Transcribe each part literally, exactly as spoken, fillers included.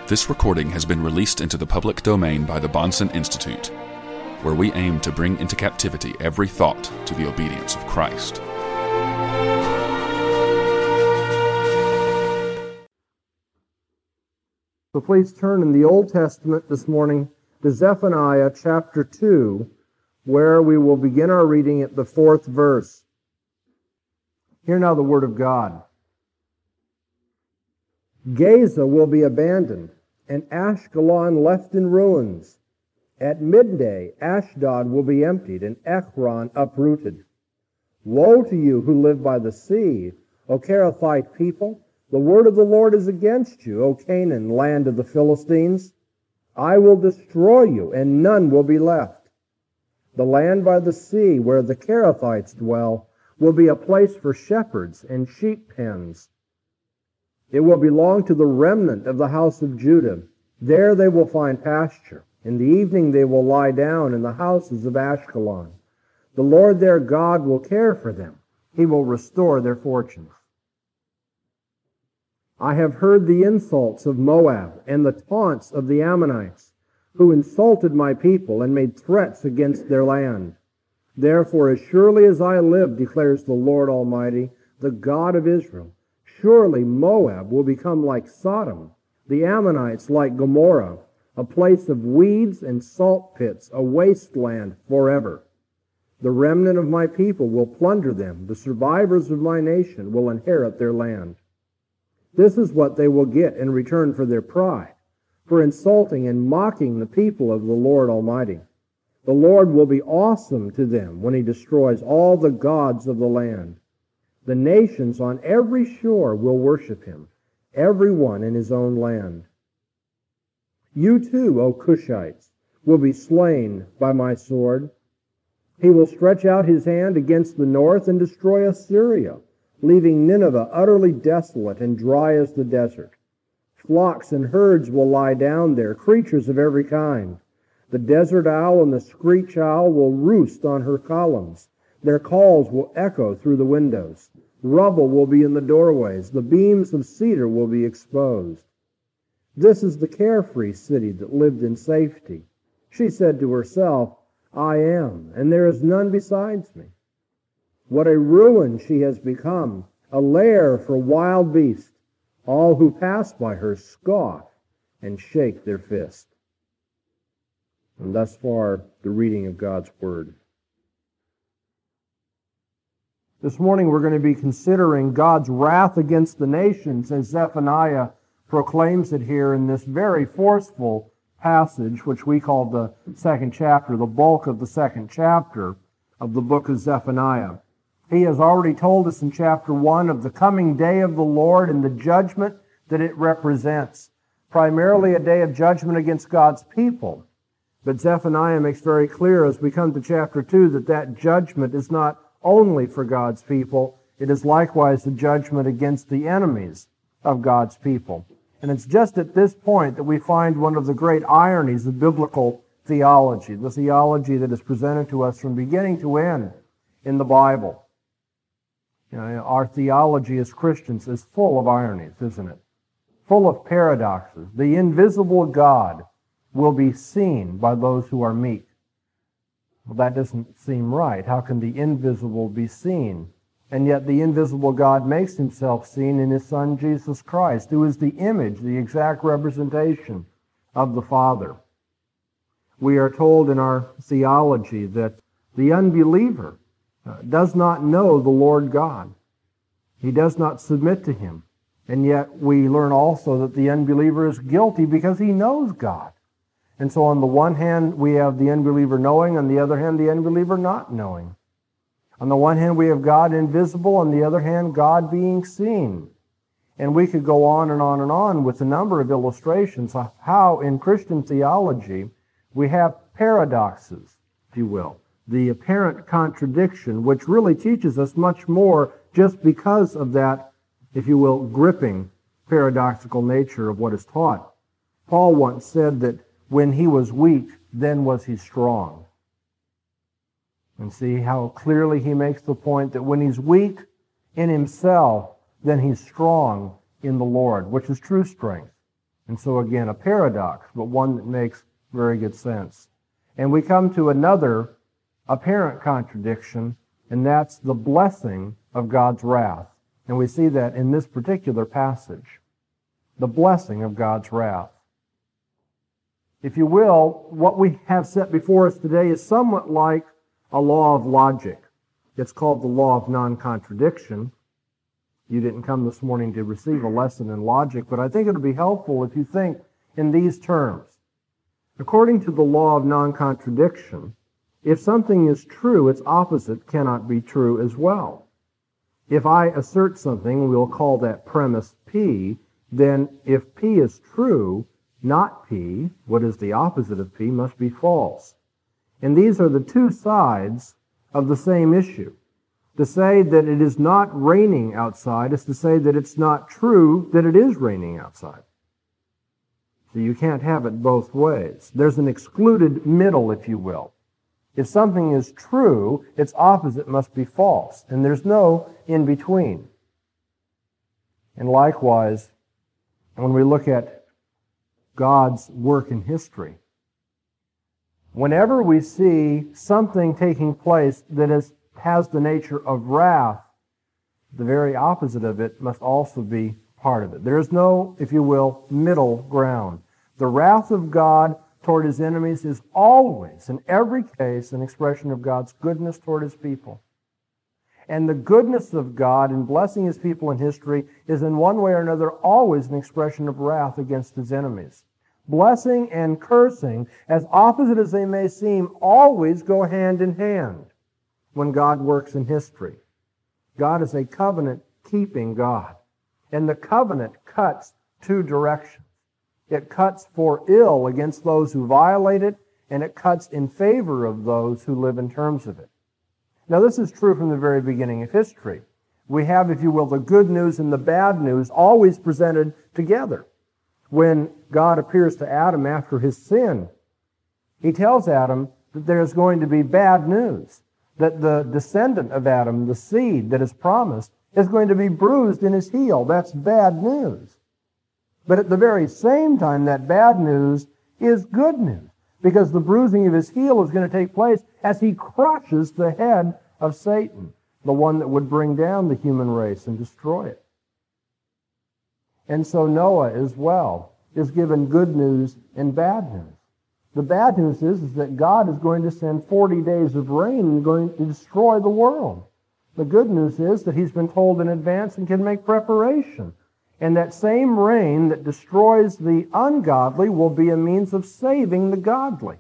This recording has been released into the public domain by the Bahnsen Institute, where we aim to bring into captivity every thought to the obedience of Christ. So please turn in the Old Testament this morning to Zephaniah chapter two, where we will begin our reading at the fourth verse. Hear now the word of God. Gaza will be abandoned, and Ashkelon left in ruins. At midday, Ashdod will be emptied, and Ekron uprooted. Woe to you who live by the sea, O Kerathite people! The word of the Lord is against you, O Canaan, land of the Philistines. I will destroy you, and none will be left. The land by the sea, where the Kerathites dwell, will be a place for shepherds and sheep pens. It will belong to the remnant of the house of Judah. There they will find pasture. In the evening they will lie down in the houses of Ashkelon. The Lord their God will care for them. He will restore their fortunes. I have heard the insults of Moab and the taunts of the Ammonites, who insulted my people and made threats against their land. Therefore, as surely as I live, declares the Lord Almighty, the God of Israel, surely Moab will become like Sodom, the Ammonites like Gomorrah, a place of weeds and salt pits, a wasteland forever. The remnant of my people will plunder them. The survivors of my nation will inherit their land. This is what they will get in return for their pride, for insulting and mocking the people of the Lord Almighty. The Lord will be awesome to them when he destroys all the gods of the land. The nations on every shore will worship him, every one in his own land. You too, O Cushites, will be slain by my sword. He will stretch out his hand against the north and destroy Assyria, leaving Nineveh utterly desolate and dry as the desert. Flocks and herds will lie down there, creatures of every kind. The desert owl and the screech owl will roost on her columns. Their calls will echo through the windows. Rubble will be in the doorways. The beams of cedar will be exposed. This is the carefree city that lived in safety. She said to herself, I am, and there is none besides me. What a ruin she has become, a lair for wild beasts. All who pass by her scoff and shake their fist. And thus far, the reading of God's Word. This morning we're going to be considering God's wrath against the nations as Zephaniah proclaims it here in this very forceful passage, which we call the second chapter, the bulk of the second chapter of the book of Zephaniah. He has already told us in chapter one of the coming day of the Lord and the judgment that it represents, primarily a day of judgment against God's people. But Zephaniah makes very clear as we come to chapter two that that judgment is not only for God's people, it is likewise a judgment against the enemies of God's people. And it's just at this point that we find one of the great ironies of biblical theology, the theology that is presented to us from beginning to end in the Bible. You know, our theology as Christians is full of ironies, isn't it? Full of paradoxes. The invisible God will be seen by those who are meek. Well, that doesn't seem right. How can the invisible be seen? And yet the invisible God makes himself seen in his Son, Jesus Christ, who is the image, the exact representation of the Father. We are told in our theology that the unbeliever uh, does not know the Lord God. He does not submit to him. And yet we learn also that the unbeliever is guilty because he knows God. And so on the one hand, we have the unbeliever knowing, on the other hand, the unbeliever not knowing. On the one hand, we have God invisible, on the other hand, God being seen. And we could go on and on and on with a number of illustrations of how in Christian theology we have paradoxes, if you will. The apparent contradiction, which really teaches us much more just because of that, if you will, gripping paradoxical nature of what is taught. Paul once said that when he was weak, then was he strong. And see how clearly he makes the point that when he's weak in himself, then he's strong in the Lord, which is true strength. And so again, a paradox, but one that makes very good sense. And we come to another apparent contradiction, and that's the blessing of God's wrath. And we see that in this particular passage. The blessing of God's wrath. If you will, what we have set before us today is somewhat like a law of logic. It's called the law of non-contradiction. You didn't come this morning to receive a lesson in logic, but I think it would be helpful if you think in these terms. According to the law of non-contradiction, if something is true, its opposite cannot be true as well. If I assert something, we'll call that premise P, then if P is true, not P, what is the opposite of P, must be false. And these are the two sides of the same issue. To say that it is not raining outside is to say that it's not true that it is raining outside. So you can't have it both ways. There's an excluded middle, if you will. If something is true, its opposite must be false. And there's no in between. And likewise, when we look at God's work in history, whenever we see something taking place that is, has the nature of wrath, the very opposite of it must also be part of it. There is no, if you will, middle ground. The wrath of God toward his enemies is always, in every case, an expression of God's goodness toward his people. And the goodness of God in blessing his people in history is in one way or another always an expression of wrath against his enemies. Blessing and cursing, as opposite as they may seem, always go hand in hand when God works in history. God is a covenant-keeping God. And the covenant cuts two directions. It cuts for ill against those who violate it, and it cuts in favor of those who live in terms of it. Now, this is true from the very beginning of history. We have, if you will, the good news and the bad news always presented together. When God appears to Adam after his sin, he tells Adam that there's going to be bad news, that the descendant of Adam, the seed that is promised, is going to be bruised in his heel. That's bad news. But at the very same time, that bad news is good news, because the bruising of his heel is going to take place as he crushes the head of Satan, the one that would bring down the human race and destroy it. And so Noah as well is given good news and bad news. The bad news is, is that God is going to send forty days of rain and going to destroy the world. The good news is that he's been told in advance and can make preparation. And that same rain that destroys the ungodly will be a means of saving the godly.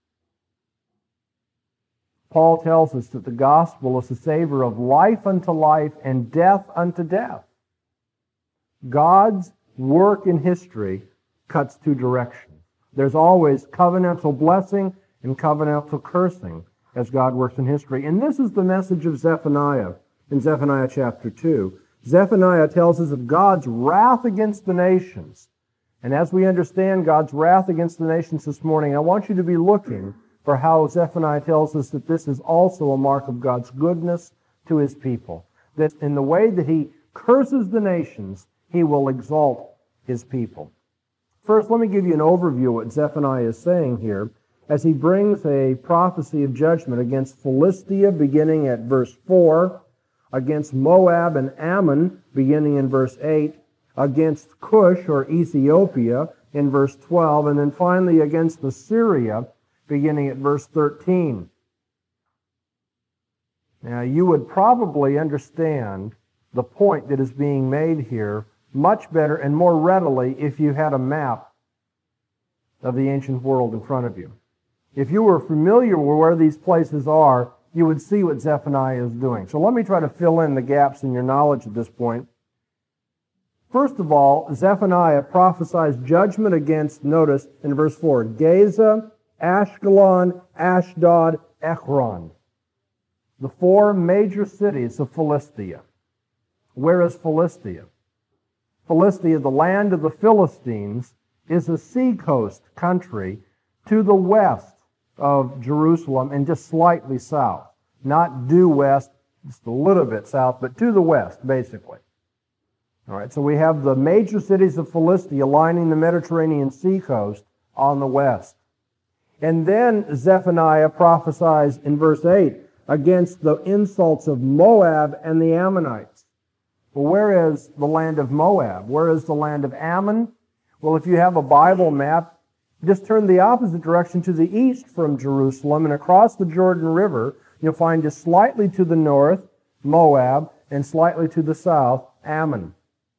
Paul tells us that the gospel is a savor of life unto life and death unto death. God's work in history cuts two directions. There's always covenantal blessing and covenantal cursing as God works in history. And this is the message of Zephaniah in Zephaniah chapter two. Zephaniah tells us of God's wrath against the nations. And as we understand God's wrath against the nations this morning, I want you to be looking for how Zephaniah tells us that this is also a mark of God's goodness to his people. That in the way that he curses the nations, he will exalt his people. First, let me give you an overview of what Zephaniah is saying here as he brings a prophecy of judgment against Philistia, beginning at verse four, against Moab and Ammon, beginning in verse eight, against Cush or Ethiopia in verse twelve, and then finally against Assyria, beginning at verse thirteen. Now, you would probably understand the point that is being made here much better and more readily if you had a map of the ancient world in front of you. If you were familiar with where these places are, you would see what Zephaniah is doing. So let me try to fill in the gaps in your knowledge at this point. First of all, Zephaniah prophesies judgment against, notice in verse four, Gaza, Ashkelon, Ashdod, Ekron, the four major cities of Philistia. Where is Philistia? Philistia, the land of the Philistines, is a seacoast country to the west of Jerusalem and just slightly south. Not due west, just a little bit south, but to the west, basically. All right, so we have the major cities of Philistia lining the Mediterranean Sea coast on the west. And then Zephaniah prophesies in verse eight against the insults of Moab and the Ammonites. Well, where is the land of Moab? Where is the land of Ammon? Well, if you have a Bible map, just turn the opposite direction to the east from Jerusalem, and across the Jordan River, you'll find just slightly to the north, Moab, and slightly to the south, Ammon.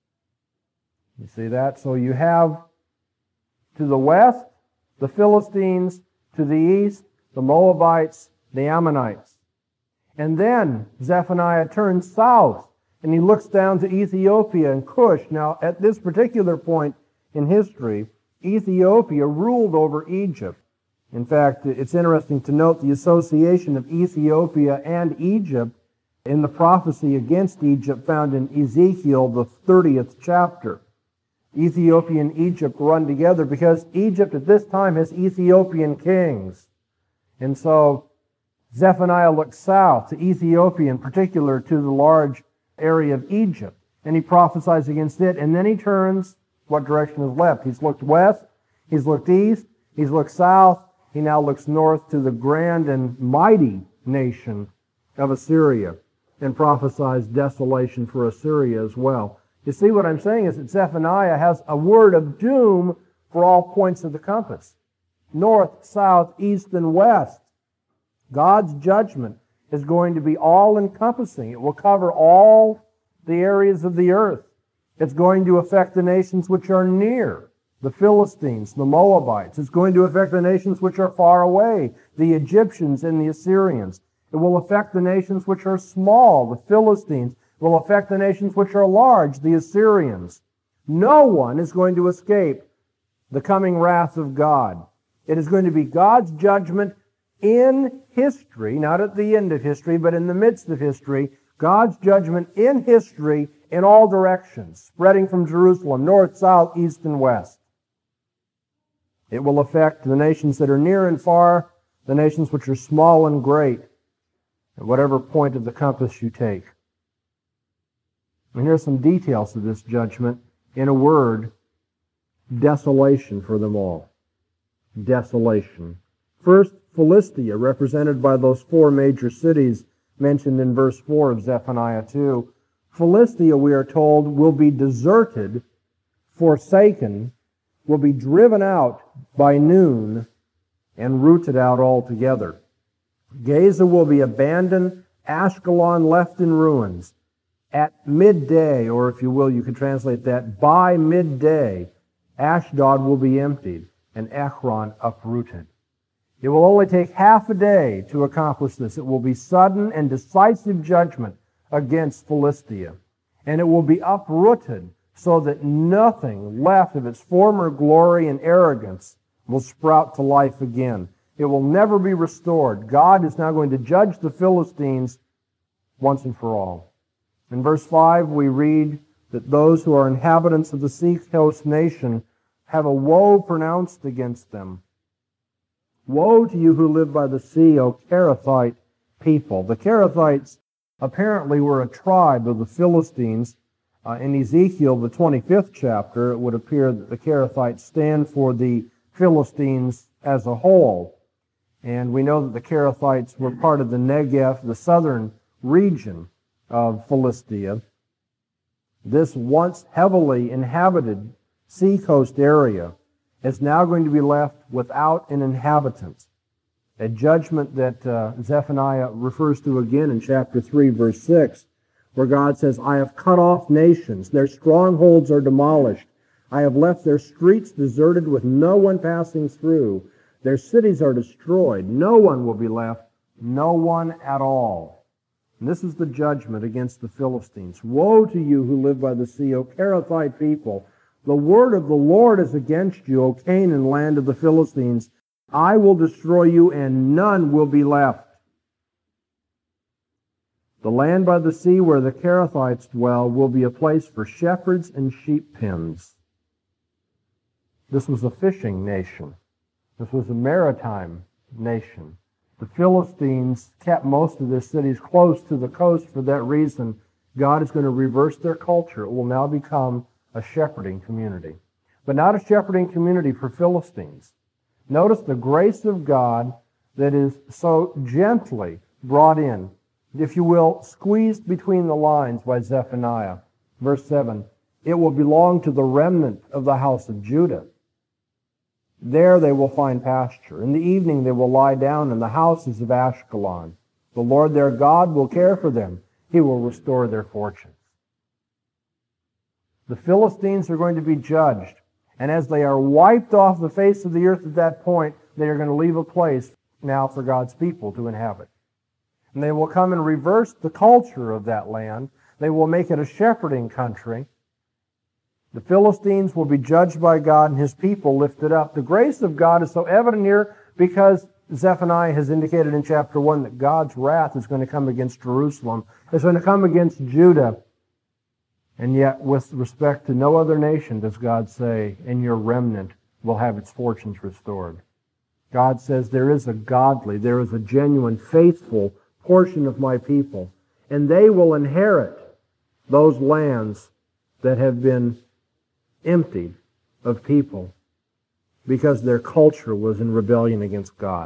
You see that? So you have to the west, the Philistines, to the east, the Moabites, the Ammonites. And then Zephaniah turns south, and he looks down to Ethiopia and Cush. Now, at this particular point in history, Ethiopia ruled over Egypt. In fact, it's interesting to note the association of Ethiopia and Egypt in the prophecy against Egypt found in Ezekiel, the thirtieth chapter. Ethiopia and Egypt run together because Egypt at this time has Ethiopian kings. And so Zephaniah looks south to Ethiopia, in particular to the large area of Egypt, and he prophesies against it, and then he turns what direction is left. He's looked west, he's looked east, he's looked south, he now looks north to the grand and mighty nation of Assyria and prophesies desolation for Assyria as well. You see, what I'm saying is that Zephaniah has a word of doom for all points of the compass. North, south, east, and west. God's judgment is going to be all-encompassing. It will cover all the areas of the earth. It's going to affect the nations which are near, the Philistines, the Moabites. It's going to affect the nations which are far away, the Egyptians and the Assyrians. It will affect the nations which are small, the Philistines. It will affect the nations which are large, the Assyrians. No one is going to escape the coming wrath of God. It is going to be God's judgment in history, not at the end of history, but in the midst of history. God's judgment in history in all directions, spreading from Jerusalem, north, south, east, and west. It will affect the nations that are near and far, the nations which are small and great, at whatever point of the compass you take. And here are some details of this judgment. In a word, desolation for them all. Desolation. First, Philistia, represented by those four major cities mentioned in verse four of Zephaniah two. Philistia, we are told, will be deserted, forsaken, will be driven out by noon, and rooted out altogether. Gaza will be abandoned, Ashkelon left in ruins. At midday, or if you will, you can translate that, by midday, Ashdod will be emptied, and Ekron uprooted. It will only take half a day to accomplish this. It will be sudden and decisive judgment against Philistia, and it will be uprooted so that nothing left of its former glory and arrogance will sprout to life again. It will never be restored. God is now going to judge the Philistines once and for all. In verse five, we read that those who are inhabitants of the seacoast nation have a woe pronounced against them. Woe to you who live by the sea, O Kerathite people. The Kerathites apparently were a tribe of the Philistines. Uh, in Ezekiel, the twenty-fifth chapter, it would appear that the Kerathites stand for the Philistines as a whole. And we know that the Kerathites were part of the Negev, the southern region of Philistia. This once heavily inhabited seacoast area is now going to be left without an inhabitant. A judgment that uh, Zephaniah refers to again in chapter three, verse six, where God says, I have cut off nations, their strongholds are demolished. I have left their streets deserted with no one passing through. Their cities are destroyed. No one will be left, no one at all. And this is the judgment against the Philistines. Woe to you who live by the sea, O Kerathite people. The word of the Lord is against you, O Canaan, land of the Philistines. I will destroy you, and none will be left. The land by the sea where the Kerathites dwell will be a place for shepherds and sheep pens. This was a fishing nation. This was a maritime nation. The Philistines kept most of their cities close to the coast for that reason, God is going to reverse their culture. It will now become a shepherding community. But not a shepherding community for Philistines. Notice the grace of God that is so gently brought in, if you will, squeezed between the lines by Zephaniah. Verse seven, it will belong to the remnant of the house of Judah. There they will find pasture. In the evening they will lie down in the houses of Ashkelon. The Lord their God will care for them. He will restore their fortunes. The Philistines are going to be judged. And as they are wiped off the face of the earth at that point, they are going to leave a place now for God's people to inhabit. And they will come and reverse the culture of that land. They will make it a shepherding country. The Philistines will be judged by God and His people lifted up. The grace of God is so evident here because Zephaniah has indicated in chapter one that God's wrath is going to come against Jerusalem. It's going to come against Judah. And yet, with respect to no other nation does God say, and your remnant will have its fortunes restored. God says there is a godly, there is a genuine, faithful portion of my people, and they will inherit those lands that have been emptied of people because their culture was in rebellion against God.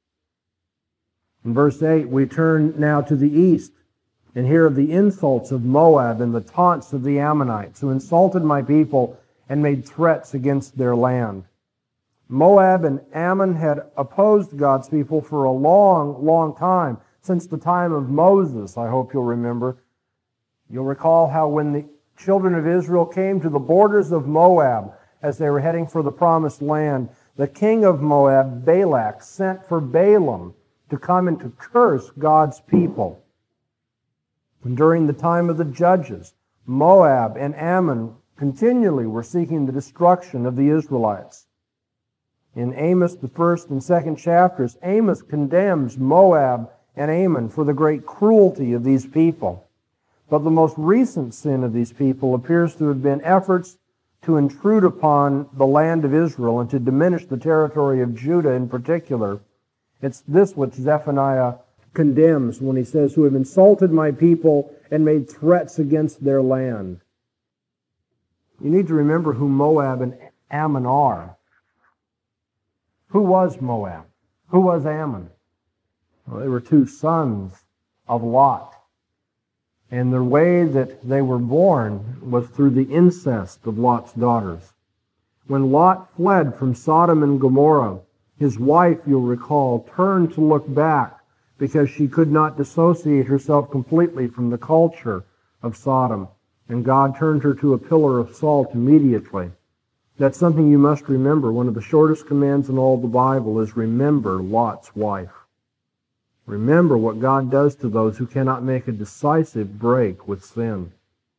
In verse eight, we turn now to the east and hear of the insults of Moab and the taunts of the Ammonites who insulted my people and made threats against their land. Moab and Ammon had opposed God's people for a long, long time, since the time of Moses, I hope you'll remember. You'll recall how when the children of Israel came to the borders of Moab as they were heading for the promised land, the king of Moab, Balak, sent for Balaam to come and to curse God's people. And during the time of the judges, Moab and Ammon continually were seeking the destruction of the Israelites. In Amos, the first and second chapters, Amos condemns Moab and Ammon for the great cruelty of these people. But the most recent sin of these people appears to have been efforts to intrude upon the land of Israel and to diminish the territory of Judah in particular. It's this which Zephaniah condemns when he says, who have insulted my people and made threats against their land. You need to remember who Moab and Ammon are. Who was Moab? Who was Ammon? Well, they were two sons of Lot. And the way that they were born was through the incest of Lot's daughters. When Lot fled from Sodom and Gomorrah, his wife, you'll recall, turned to look back because she could not dissociate herself completely from the culture of Sodom. And God turned her to a pillar of salt immediately. That's something you must remember. One of the shortest commands in all the Bible is remember Lot's wife. Remember what God does to those who cannot make a decisive break with sin.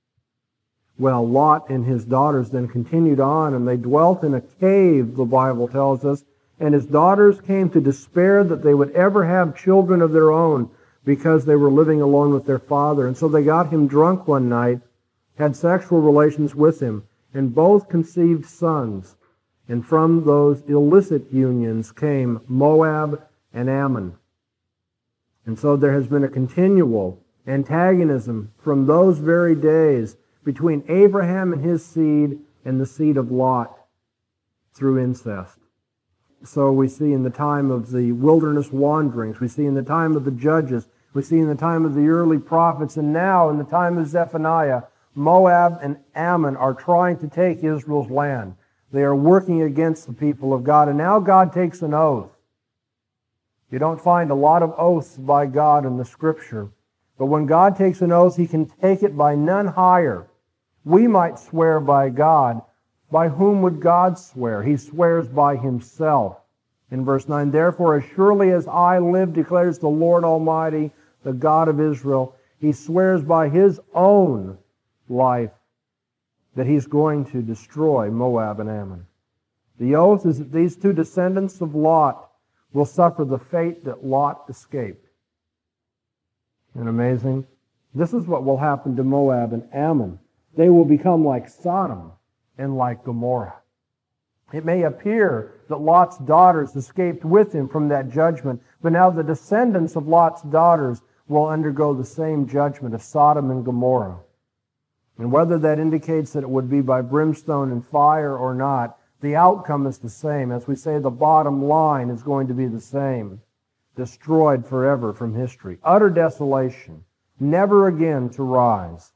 Well, Lot and his daughters then continued on, and they dwelt in a cave, the Bible tells us, and his daughters came to despair that they would ever have children of their own because they were living alone with their father. And so they got him drunk one night, had sexual relations with him, and both conceived sons. And from those illicit unions came Moab and Ammon. And so there has been a continual antagonism from those very days between Abraham and his seed and the seed of Lot through incest. So we see in the time of the wilderness wanderings, we see in the time of the judges, we see in the time of the early prophets, and now in the time of Zephaniah, Moab and Ammon are trying to take Israel's land. They are working against the people of God, and now God takes an oath. You don't find a lot of oaths by God in the Scripture, but when God takes an oath, He can take it by none higher. We might swear by God. By whom would God swear? He swears by Himself. In verse nine, therefore, as surely as I live, declares the Lord Almighty, the God of Israel, He swears by His own life that He's going to destroy Moab and Ammon. The oath is that these two descendants of Lot will suffer the fate that Lot escaped. Isn't it amazing? This is what will happen to Moab and Ammon. They will become like Sodom and like Gomorrah. It may appear that Lot's daughters escaped with him from that judgment, but now the descendants of Lot's daughters will undergo the same judgment of Sodom and Gomorrah. And whether that indicates that it would be by brimstone and fire or not, the outcome is the same. As we say, the bottom line is going to be the same. Destroyed forever from history. Utter desolation. Never again to rise.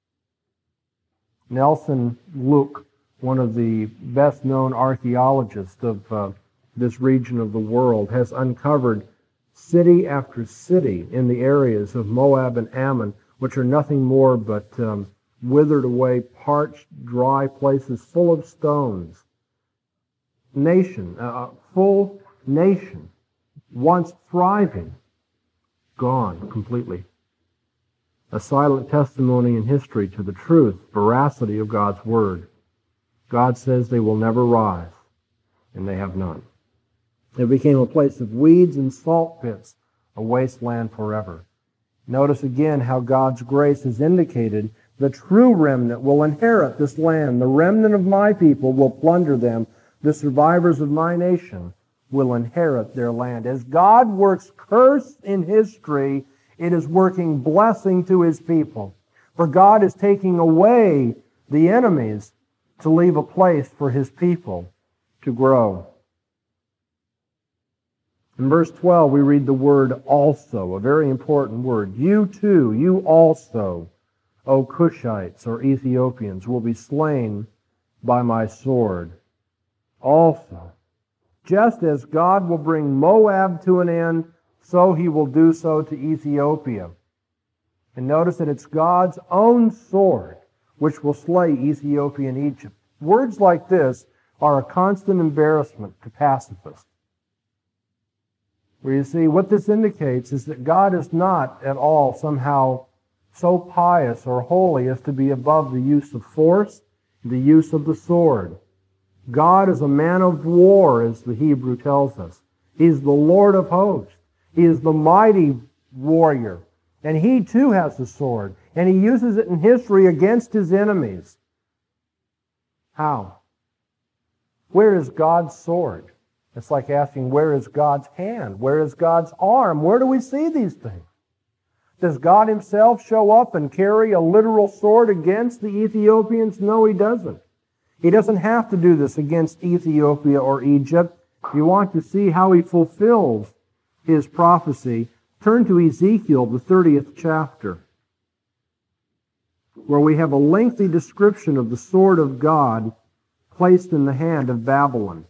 Nelson Luke, one of the best-known archaeologists of uh, this region of the world, has uncovered city after city in the areas of Moab and Ammon, which are nothing more but um, withered away, parched, dry places full of stones. Nation, a full nation, once thriving, gone completely. A silent testimony in history to the truth, veracity of God's Word. God says they will never rise, and they have none. It became a place of weeds and salt pits, a wasteland forever. Notice again how God's grace is indicated. The true remnant will inherit this land. The remnant of my people will plunder them. The survivors of my nation will inherit their land. As God works curse in history, it is working blessing to His people. For God is taking away the enemies to leave a place for His people to grow. In verse twelve, we read the word also, a very important word. You too, you also, O Cushites or Ethiopians, will be slain by my sword. Also, just as God will bring Moab to an end, so He will do so to Ethiopia. And notice that it's God's own sword which will slay Ethiopia and Egypt. Words like this are a constant embarrassment to pacifists. Where you see, what this indicates is that God is not at all somehow so pious or holy as to be above the use of force, the use of the sword. God is a man of war, as the Hebrew tells us. He is the Lord of hosts. He is the mighty warrior. And He too has a sword. And He uses it in history against His enemies. How? Where is God's sword? It's like asking, where is God's hand? Where is God's arm? Where do we see these things? Does God Himself show up and carry a literal sword against the Ethiopians? No, He doesn't. He doesn't have to do this against Ethiopia or Egypt. If you want to see how He fulfills His prophecy, turn to Ezekiel, the thirtieth chapter, where we have a lengthy description of the sword of God placed in the hand of Babylon.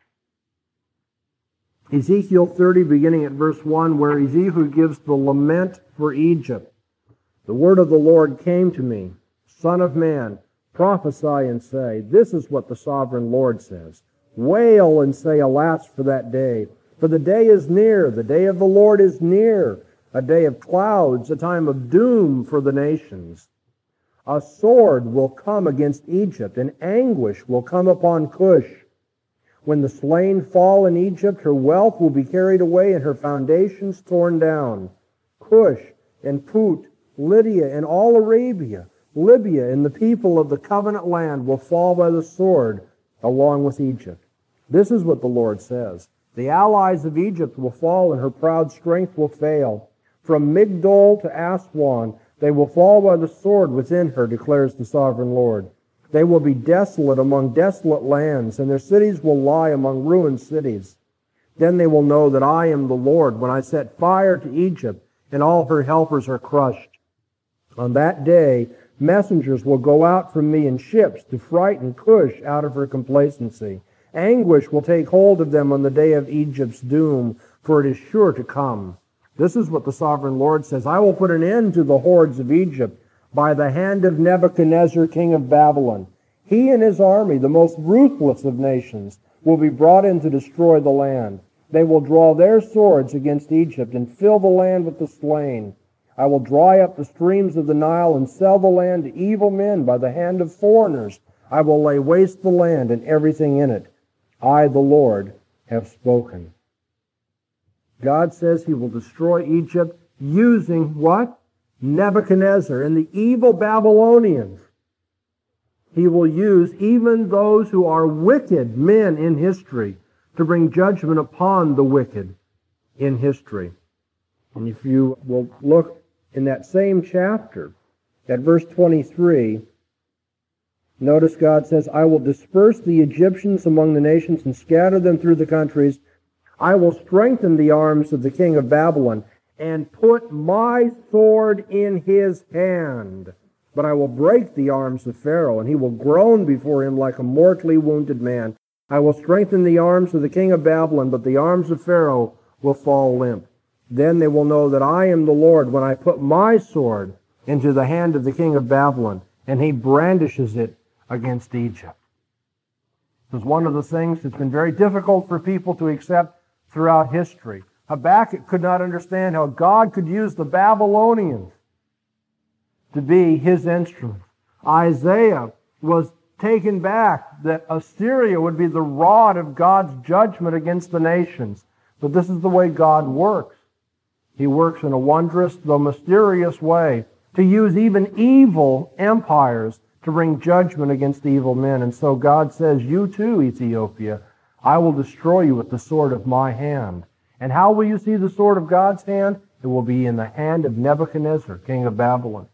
Ezekiel thirty, beginning at verse one, where Ezekiel gives the lament for Egypt. The word of the Lord came to me, Son of man, prophesy and say, this is what the sovereign Lord says. Wail and say, alas for that day. For the day is near, the day of the Lord is near, a day of clouds, a time of doom for the nations. A sword will come against Egypt, and anguish will come upon Cush. When the slain fall in Egypt, her wealth will be carried away and her foundations torn down. Cush and Put, Lydia and all Arabia, Libya and the people of the covenant land will fall by the sword along with Egypt. This is what the Lord says. The allies of Egypt will fall and her proud strength will fail. From Migdol to Aswan, they will fall by the sword within her, declares the sovereign Lord. They will be desolate among desolate lands, and their cities will lie among ruined cities. Then they will know that I am the Lord when I set fire to Egypt, and all her helpers are crushed. On that day, messengers will go out from me in ships to frighten Cush out of her complacency. Anguish will take hold of them on the day of Egypt's doom, for it is sure to come. This is what the sovereign Lord says. I will put an end to the hordes of Egypt by the hand of Nebuchadnezzar, king of Babylon. He and his army, the most ruthless of nations, will be brought in to destroy the land. They will draw their swords against Egypt and fill the land with the slain. I will dry up the streams of the Nile and sell the land to evil men by the hand of foreigners. I will lay waste the land and everything in it. I, the Lord, have spoken. God says He will destroy Egypt using what? Nebuchadnezzar and the evil Babylonians. He will use even those who are wicked men in history to bring judgment upon the wicked in history. And if you will look in that same chapter, at verse twenty-three, notice God says, I will disperse the Egyptians among the nations and scatter them through the countries. I will strengthen the arms of the king of Babylon and put my sword in his hand. But I will break the arms of Pharaoh, and he will groan before him like a mortally wounded man. I will strengthen the arms of the king of Babylon, but the arms of Pharaoh will fall limp. Then they will know that I am the Lord when I put my sword into the hand of the king of Babylon, and he brandishes it against Egypt. This is one of the things that's been very difficult for people to accept throughout history. Habakkuk could not understand how God could use the Babylonians to be his instrument. Isaiah was taken back that Assyria would be the rod of God's judgment against the nations. But this is the way God works. He works in a wondrous, though mysterious way, to use even evil empires to bring judgment against evil men. And so God says, you too, Ethiopia, I will destroy you with the sword of my hand. And how will you see the sword of God's hand? It will be in the hand of Nebuchadnezzar, king of Babylon.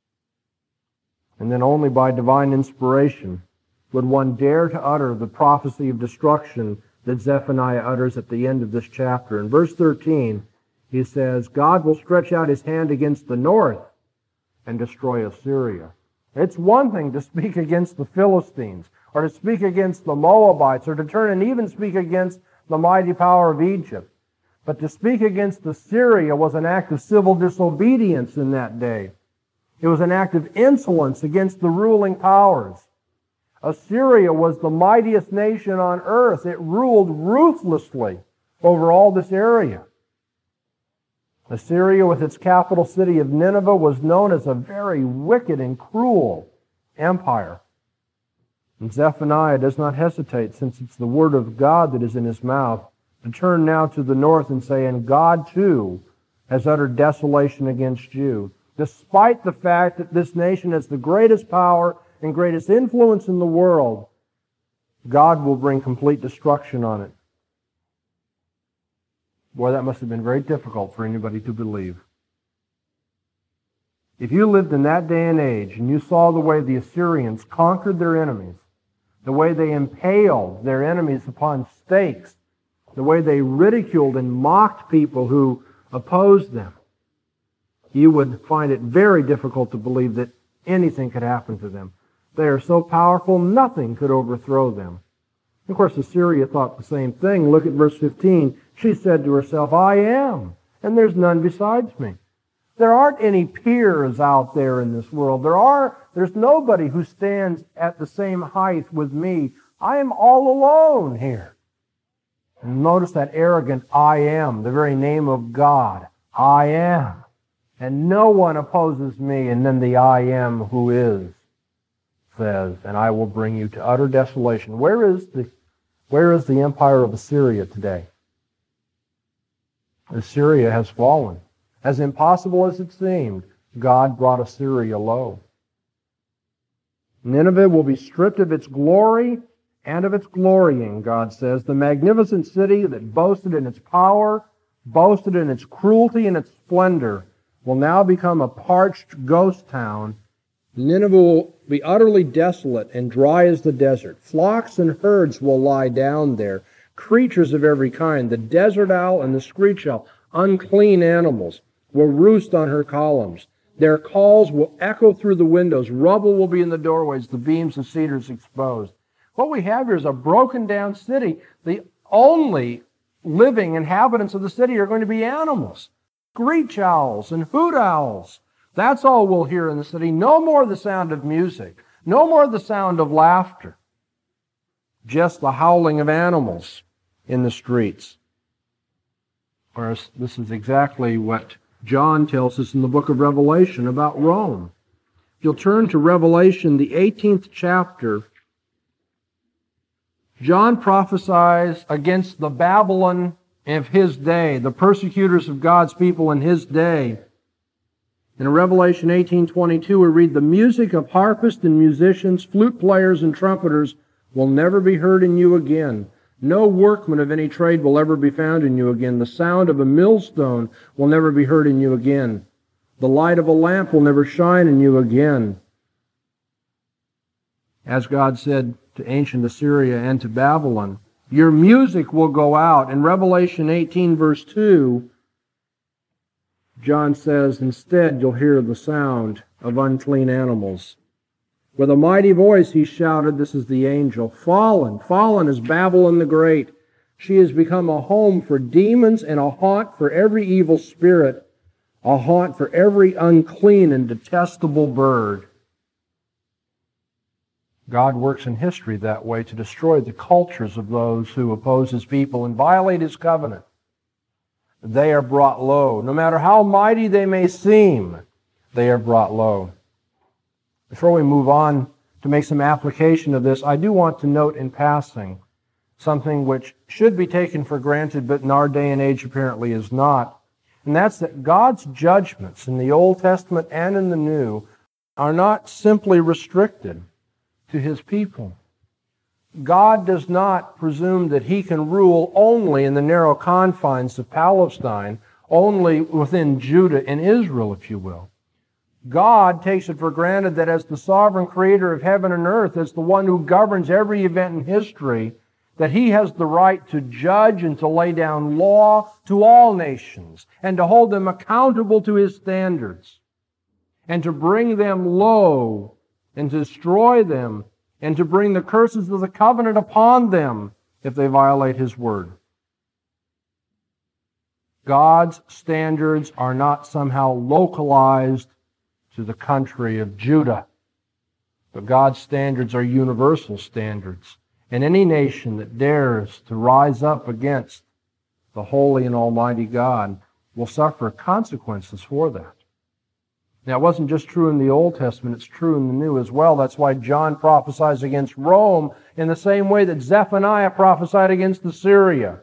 And then only by divine inspiration would one dare to utter the prophecy of destruction that Zephaniah utters at the end of this chapter. In verse thirteen, he says, God will stretch out his hand against the north and destroy Assyria. It's one thing to speak against the Philistines, or to speak against the Moabites, or to turn and even speak against the mighty power of Egypt. But to speak against Assyria was an act of civil disobedience in that day. It was an act of insolence against the ruling powers. Assyria was the mightiest nation on earth. It ruled ruthlessly over all this area. Assyria, with its capital city of Nineveh, was known as a very wicked and cruel empire. And Zephaniah does not hesitate, since it's the word of God that is in his mouth, to turn now to the north and say, and God too has uttered desolation against you. Despite the fact that this nation has the greatest power and greatest influence in the world, God will bring complete destruction on it. Boy, that must have been very difficult for anybody to believe. If you lived in that day and age and you saw the way the Assyrians conquered their enemies, the way they impaled their enemies upon stakes, the way they ridiculed and mocked people who opposed them, you would find it very difficult to believe that anything could happen to them. They are so powerful, nothing could overthrow them. Of course, Assyria thought the same thing. Look at verse fifteen. She said to herself, I am, and there's none besides me. There aren't any peers out there in this world. There are, there's nobody who stands at the same height with me. I am all alone here. And notice that arrogant I am, the very name of God. I am. And no one opposes me. And then the I am who is says, and I will bring you to utter desolation. Where is the, where is the empire of Assyria today? Assyria has fallen. As impossible as it seemed, God brought Assyria low. Nineveh will be stripped of its glory and of its glorying, God says. The magnificent city that boasted in its power, boasted in its cruelty and its splendor, will now become a parched ghost town. Nineveh will be utterly desolate and dry as the desert. Flocks and herds will lie down there, creatures of every kind. The desert owl and the screech owl, unclean animals, will roost on her columns. Their calls will echo through the windows. Rubble will be in the doorways, the beams of cedars exposed. What we have here is a broken down city. The only living inhabitants of the city are going to be animals, screech owls and hoot owls. That's all we'll hear in the city. No more the sound of music. No more the sound of laughter. Just the howling of animals in the streets. Whereas this is exactly what John tells us in the book of Revelation about Rome. If you'll turn to Revelation, the eighteenth chapter, John prophesies against the Babylon of his day, the persecutors of God's people in his day. In Revelation eighteen twenty-two, we read, the music of harpists and musicians, flute players and trumpeters will never be heard in you again. No workman of any trade will ever be found in you again. The sound of a millstone will never be heard in you again. The light of a lamp will never shine in you again. As God said to ancient Assyria and to Babylon, your music will go out. In Revelation eighteen, verse two, John says, instead you'll hear the sound of unclean animals. With a mighty voice he shouted, this is the angel, fallen, fallen is Babylon the Great. She has become a home for demons and a haunt for every evil spirit, a haunt for every unclean and detestable bird. God works in history that way to destroy the cultures of those who oppose His people and violate His covenant. They are brought low. No matter how mighty they may seem, they are brought low. Before we move on to make some application of this, I do want to note in passing something which should be taken for granted, but in our day and age apparently is not. And that's that God's judgments in the Old Testament and in the New are not simply restricted to His people. God does not presume that He can rule only in the narrow confines of Palestine, only within Judah and Israel, if you will. God takes it for granted that as the sovereign creator of heaven and earth, as the one who governs every event in history, that He has the right to judge and to lay down law to all nations and to hold them accountable to His standards and to bring them low and to destroy them and to bring the curses of the covenant upon them if they violate His word. God's standards are not somehow localized to the country of Judah, but God's standards are universal standards. And any nation that dares to rise up against the holy and almighty God will suffer consequences for that. Now, it wasn't just true in the Old Testament, it's true in the New as well. That's why John prophesies against Rome in the same way that Zephaniah prophesied against Assyria.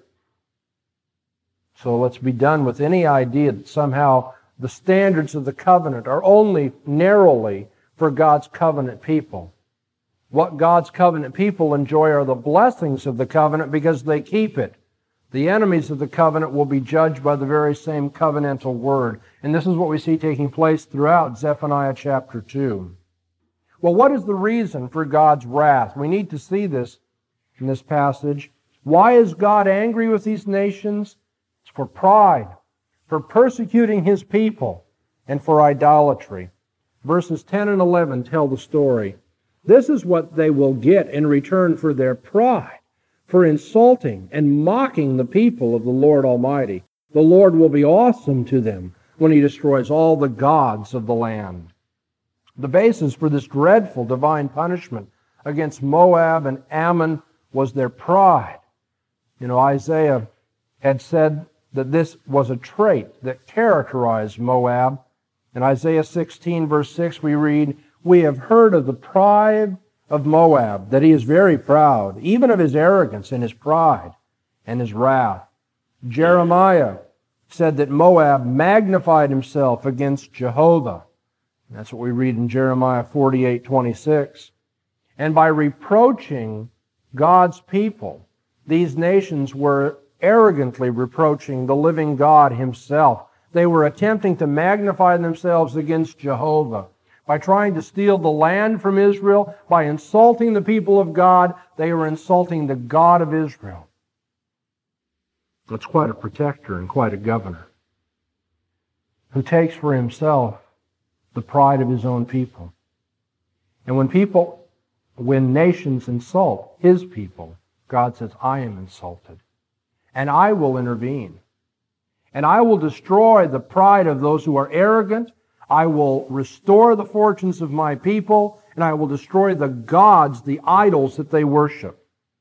So let's be done with any idea that somehow the standards of the covenant are only narrowly for God's covenant people. What God's covenant people enjoy are the blessings of the covenant because they keep it. The enemies of the covenant will be judged by the very same covenantal word. And this is what we see taking place throughout Zephaniah chapter two. Well, what is the reason for God's wrath? We need to see this in this passage. Why is God angry with these nations? It's for pride, for persecuting His people, and for idolatry. Verses ten and eleven tell the story. This is what they will get in return for their pride, for insulting and mocking the people of the Lord Almighty. The Lord will be awesome to them when He destroys all the gods of the land. The basis for this dreadful divine punishment against Moab and Ammon was their pride. You know, Isaiah had said that this was a trait that characterized Moab. In Isaiah sixteen, verse six, we read, we have heard of the pride of Moab, that he is very proud, even of his arrogance and his pride and his wrath. Jeremiah said that Moab magnified himself against Jehovah. That's what we read in Jeremiah forty-eight, twenty-six. And by reproaching God's people, these nations were arrogantly reproaching the living God Himself. They were attempting to magnify themselves against Jehovah. By trying to steal the land from Israel, by insulting the people of God, they were insulting the God of Israel. That's quite a protector and quite a governor who takes for himself the pride of his own people. And when people, when nations insult His people, God says, I am insulted, and I will intervene. And I will destroy the pride of those who are arrogant. I will restore the fortunes of my people, and I will destroy the gods, the idols that they worship.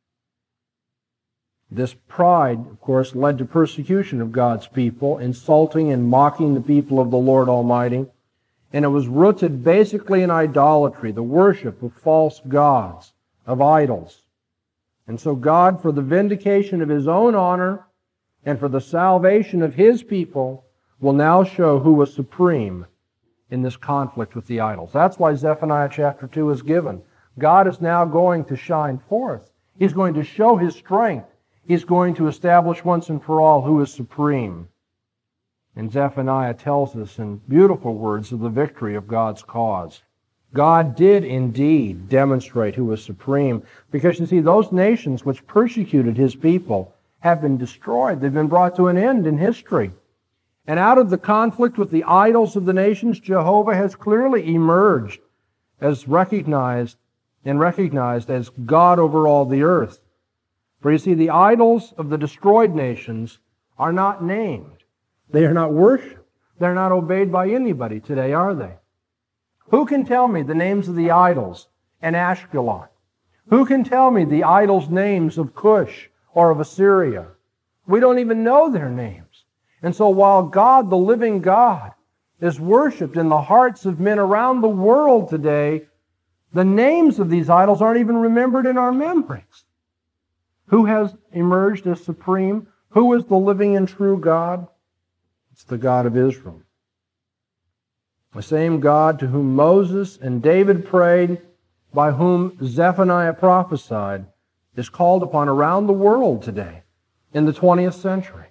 This pride, of course, led to persecution of God's people, insulting and mocking the people of the Lord Almighty. And it was rooted basically in idolatry, the worship of false gods, of idols. And so God, for the vindication of His own honor and for the salvation of His people, will now show who was supreme in this conflict with the idols. That's why Zephaniah chapter two is given. God is now going to shine forth. He's going to show His strength He's going to establish once and for all who is supreme. And Zephaniah tells us in beautiful words of the victory of God's cause. God did indeed demonstrate who was supreme, because you see, those nations which persecuted His people have been destroyed. They've been brought to an end in history. And out of the conflict with the idols of the nations, Jehovah has clearly emerged as recognized and recognized as God over all the earth. For you see, the idols of the destroyed nations are not named. They are not worshipped. They're not obeyed by anybody today, are they? Who can tell me the names of the idols in Ashkelon? Who can tell me the idols' names of Cush or of Assyria? We don't even know their names. And so while God, the living God, is worshipped in the hearts of men around the world today, the names of these idols aren't even remembered in our memories. Who has emerged as supreme? Who is the living and true God? It's the God of Israel. The same God to whom Moses and David prayed, by whom Zephaniah prophesied, is called upon around the world today in the twentieth century.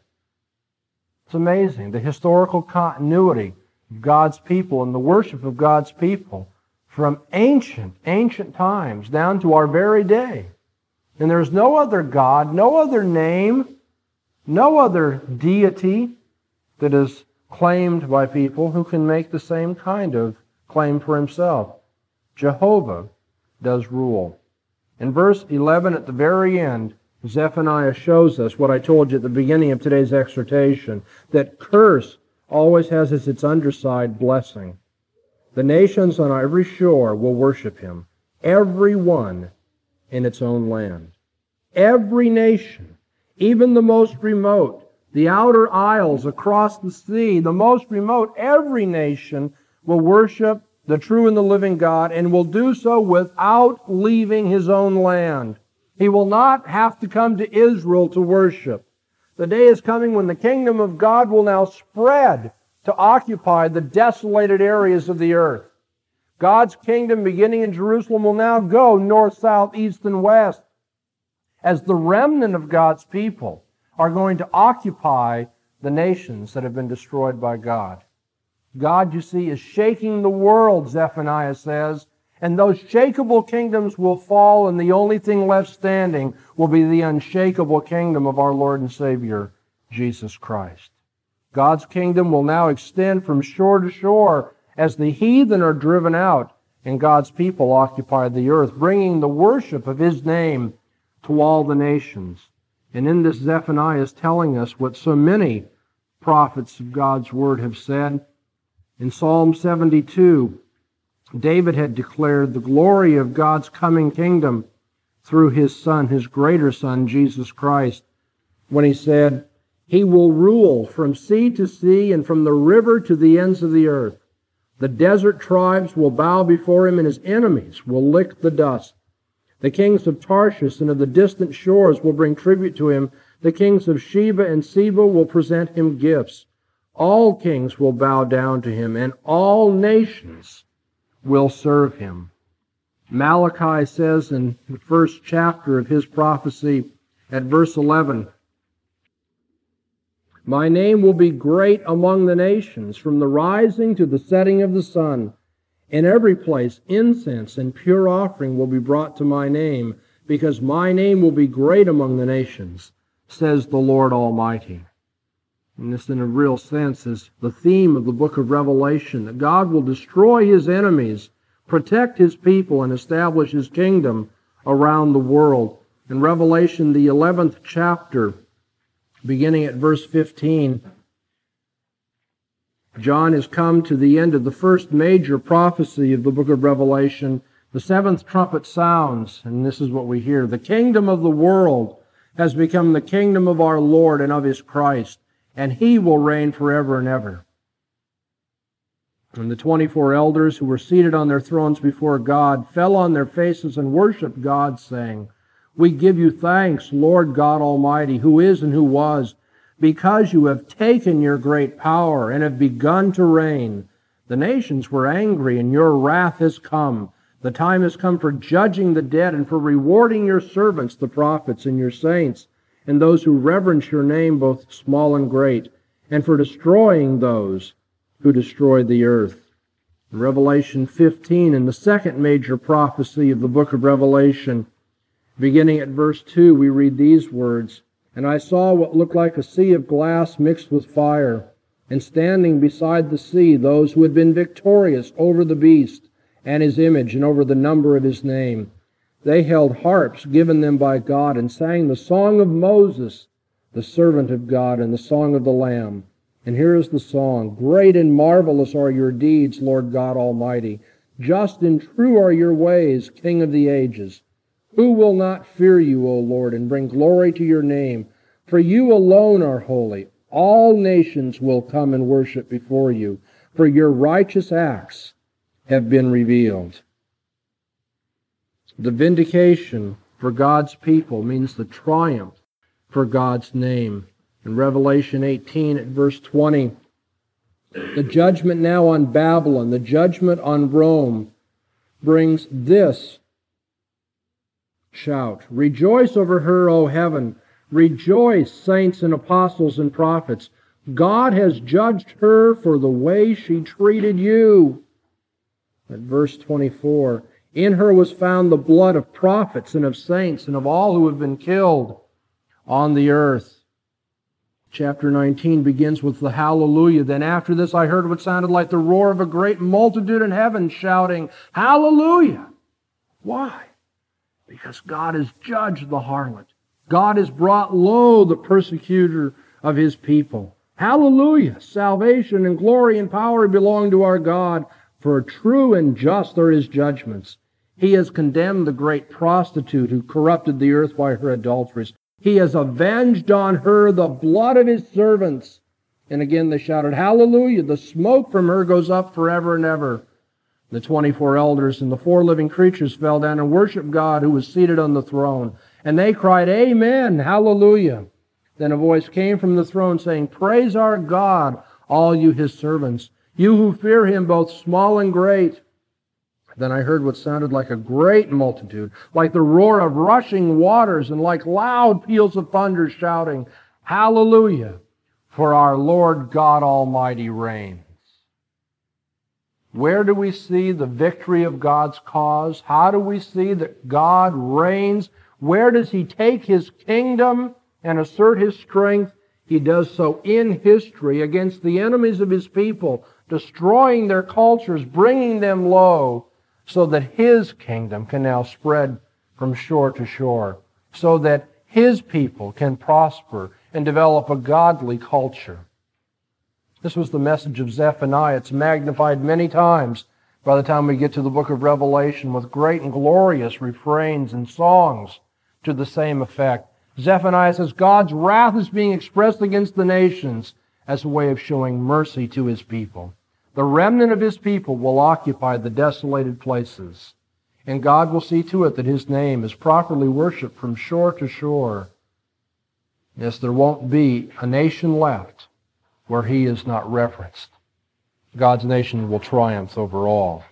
It's amazing, the historical continuity of God's people and the worship of God's people from ancient, ancient times down to our very day. And there's no other God, no other name, no other deity that is claimed by people who can make the same kind of claim for Himself. Jehovah does rule. In verse eleven at the very end, Zephaniah shows us what I told you at the beginning of today's exhortation, that curse always has as its underside blessing. The nations on every shore will worship Him, every one in its own land. Every nation, even the most remote, the outer isles across the sea, the most remote, every nation will worship the true and the living God, and will do so without leaving His own land. He will not have to come to Israel to worship. The day is coming when the kingdom of God will now spread to occupy the desolated areas of the earth. God's kingdom, beginning in Jerusalem, will now go north, south, east, and west, as the remnant of God's people are going to occupy the nations that have been destroyed by God. God, you see, is shaking the world, Zephaniah says, and those shakeable kingdoms will fall, and the only thing left standing will be the unshakable kingdom of our Lord and Savior, Jesus Christ. God's kingdom will now extend from shore to shore as the heathen are driven out and God's people occupy the earth, bringing the worship of His name to all the nations. And in this, Zephaniah is telling us what so many prophets of God's Word have said. In Psalm seventy-two, David had declared the glory of God's coming kingdom through His Son, His greater Son, Jesus Christ, when he said, He will rule from sea to sea and from the river to the ends of the earth. The desert tribes will bow before Him, and His enemies will lick the dust. The kings of Tarshish and of the distant shores will bring tribute to Him. The kings of Sheba and Seba will present Him gifts. All kings will bow down to Him, and all nations will serve Him. Malachi says in the first chapter of his prophecy at verse eleven, My name will be great among the nations, from the rising to the setting of the sun. In every place incense and pure offering will be brought to my name, because my name will be great among the nations, says the Lord Almighty. And this, in a real sense, is the theme of the book of Revelation, that God will destroy His enemies, protect His people, and establish His kingdom around the world. In Revelation, the eleventh chapter, beginning at verse fifteen, John has come to the end of the first major prophecy of the book of Revelation. The seventh trumpet sounds, and this is what we hear. The kingdom of the world has become the kingdom of our Lord and of His Christ, and He will reign forever and ever. And the twenty-four elders who were seated on their thrones before God fell on their faces and worshiped God, saying, We give You thanks, Lord God Almighty, who is and who was, because You have taken Your great power and have begun to reign. The nations were angry, and Your wrath has come. The time has come for judging the dead and for rewarding Your servants, the prophets, and Your saints, and those who reverence your name, both small and great, and for destroying those who destroy the earth. In Revelation fifteen, in the second major prophecy of the book of Revelation, beginning at verse two, we read these words, "And I saw what looked like a sea of glass mixed with fire, and standing beside the sea those who had been victorious over the beast and his image and over the number of his name. They held harps given them by God and sang the song of Moses, the servant of God, and the song of the Lamb. And here is the song, Great and marvelous are your deeds, Lord God Almighty. Just and true are your ways, King of the ages. Who will not fear you, O Lord, and bring glory to your name? For you alone are holy. All nations will come and worship before you, for your righteous acts have been revealed." The vindication for God's people means the triumph for God's name. In Revelation eighteen at verse twenty, the judgment now on Babylon, the judgment on Rome, brings this shout, "Rejoice over her, O heaven! Rejoice, saints and apostles and prophets! God has judged her for the way she treated you." At verse twenty-four, "In her was found the blood of prophets and of saints and of all who have been killed on the earth." Chapter nineteen begins with the hallelujah. "Then after this I heard what sounded like the roar of a great multitude in heaven shouting, Hallelujah!" Why? Because God has judged the harlot. God has brought low the persecutor of his people. Hallelujah! Salvation and glory and power belong to our God, for true and just are his judgments. He has condemned the great prostitute who corrupted the earth by her adulteries. He has avenged on her the blood of his servants. And again they shouted, Hallelujah! The smoke from her goes up forever and ever. The twenty-four elders and the four living creatures fell down and worshiped God who was seated on the throne. And they cried, Amen! Hallelujah! Then a voice came from the throne saying, Praise our God, all you his servants, you who fear him, both small and great. Then I heard what sounded like a great multitude, like the roar of rushing waters, and like loud peals of thunder shouting, Hallelujah! For our Lord God Almighty reigns. Where do we see the victory of God's cause? How do we see that God reigns? Where does he take his kingdom and assert his strength? He does so in history against the enemies of his people, destroying their cultures, bringing them low, so that his kingdom can now spread from shore to shore, so that his people can prosper and develop a godly culture. This was the message of Zephaniah. It's magnified many times by the time we get to the book of Revelation with great and glorious refrains and songs to the same effect. Zephaniah says God's wrath is being expressed against the nations as a way of showing mercy to his people. The remnant of his people will occupy the desolated places, and God will see to it that his name is properly worshipped from shore to shore. Yes, there won't be a nation left where he is not referenced. God's nation will triumph over all.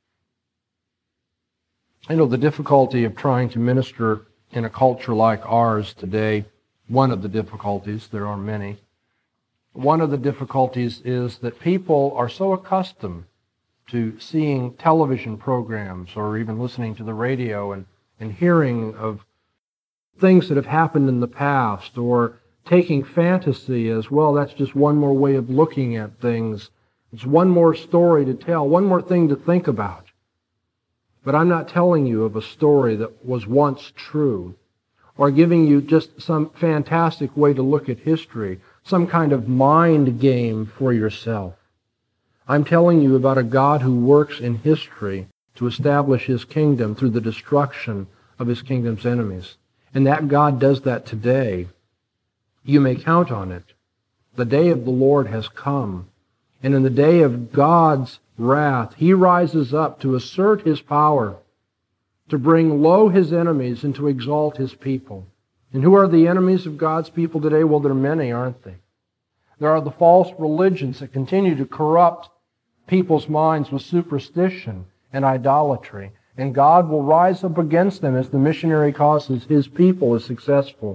I know the difficulty of trying to minister in a culture like ours today, one of the difficulties, there are many, one of the difficulties is that people are so accustomed to seeing television programs or even listening to the radio and, and hearing of things that have happened in the past, or taking fantasy as, well, that's just one more way of looking at things. It's one more story to tell, one more thing to think about. But I'm not telling you of a story that was once true, or giving you just some fantastic way to look at history, some kind of mind game for yourself. I'm telling you about a God who works in history to establish his kingdom through the destruction of his kingdom's enemies. And that God does that today. You may count on it. The day of the Lord has come. And in the day of God's wrath, he rises up to assert his power, to bring low his enemies and to exalt his people. And who are the enemies of God's people today? Well, there are many, aren't they? There are the false religions that continue to corrupt people's minds with superstition and idolatry. And God will rise up against them as the missionary cause his people is successful.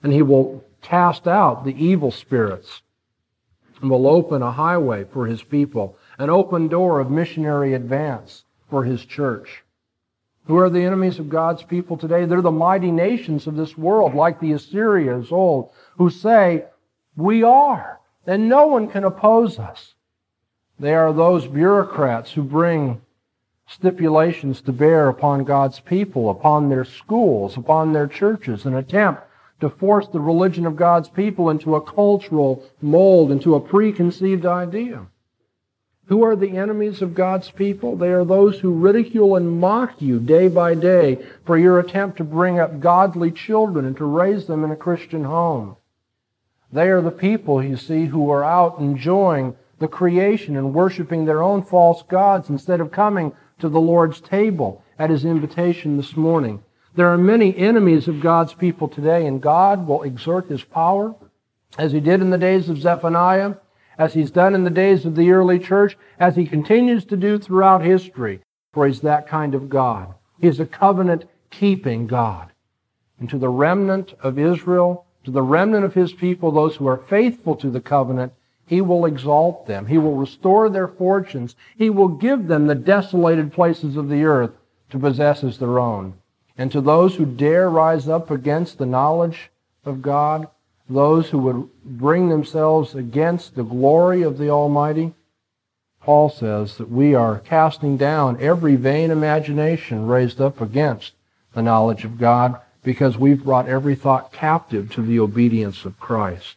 And He will cast out the evil spirits and will open a highway for His people, an open door of missionary advance for His church. Who are the enemies of God's people today? They're the mighty nations of this world, like the Assyrians of old, who say, we are, and no one can oppose us. They are those bureaucrats who bring stipulations to bear upon God's people, upon their schools, upon their churches, and attempt to force the religion of God's people into a cultural mold, into a preconceived idea. Who are the enemies of God's people? They are those who ridicule and mock you day by day for your attempt to bring up godly children and to raise them in a Christian home. They are the people, you see, who are out enjoying the creation and worshiping their own false gods instead of coming to the Lord's table at His invitation this morning. There are many enemies of God's people today, and God will exert His power, as He did in the days of Zephaniah, as He's done in the days of the early church, as He continues to do throughout history, for He's that kind of God. He is a covenant-keeping God. And to the remnant of Israel, to the remnant of His people, those who are faithful to the covenant, He will exalt them. He will restore their fortunes. He will give them the desolated places of the earth to possess as their own. And to those who dare rise up against the knowledge of God, those who would bring themselves against the glory of the Almighty, Paul says that we are casting down every vain imagination raised up against the knowledge of God, because we've brought every thought captive to the obedience of Christ.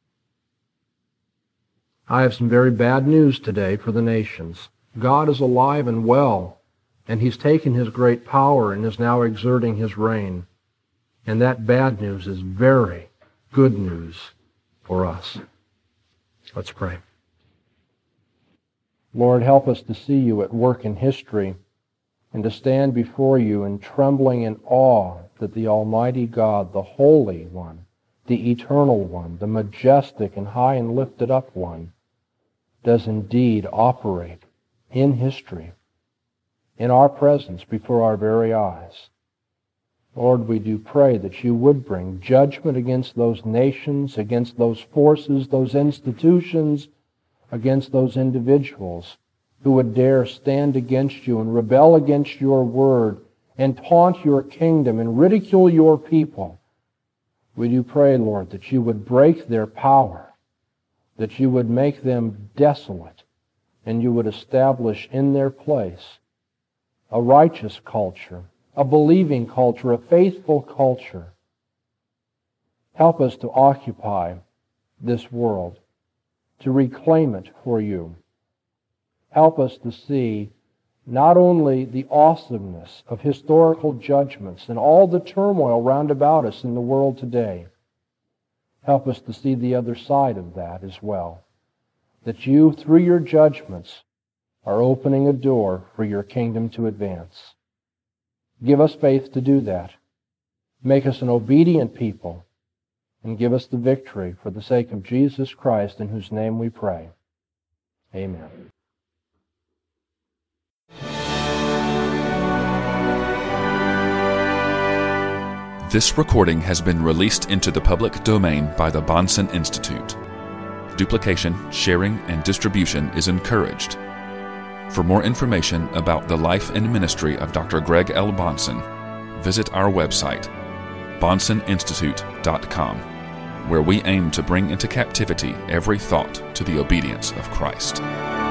I have some very bad news today for the nations. God is alive and well, and He's taken His great power and is now exerting His reign. And that bad news is very good news for us. Let's pray. Lord, help us to see You at work in history and to stand before You in trembling in awe that the Almighty God, the Holy One, the Eternal One, the majestic and high and lifted up One, does indeed operate in history, in our presence, before our very eyes. Lord, we do pray that You would bring judgment against those nations, against those forces, those institutions, against those individuals who would dare stand against You and rebel against Your word and taunt Your kingdom and ridicule Your people. We do pray, Lord, that You would break their power, that You would make them desolate, and You would establish in their place a righteous culture, a believing culture, a faithful culture. Help us to occupy this world, to reclaim it for You. Help us to see not only the awesomeness of historical judgments and all the turmoil round about us in the world today. Help us to see the other side of that as well, that You, through Your judgments, are opening a door for Your kingdom to advance. Give us faith to do that. Make us an obedient people, and give us the victory for the sake of Jesus Christ, in whose name we pray. Amen. This recording has been released into the public domain by the Bahnsen Institute. Duplication, sharing, and distribution is encouraged. For more information about the life and ministry of Doctor Greg L. Bahnsen, visit our website, bahnsen institute dot com, where we aim to bring into captivity every thought to the obedience of Christ.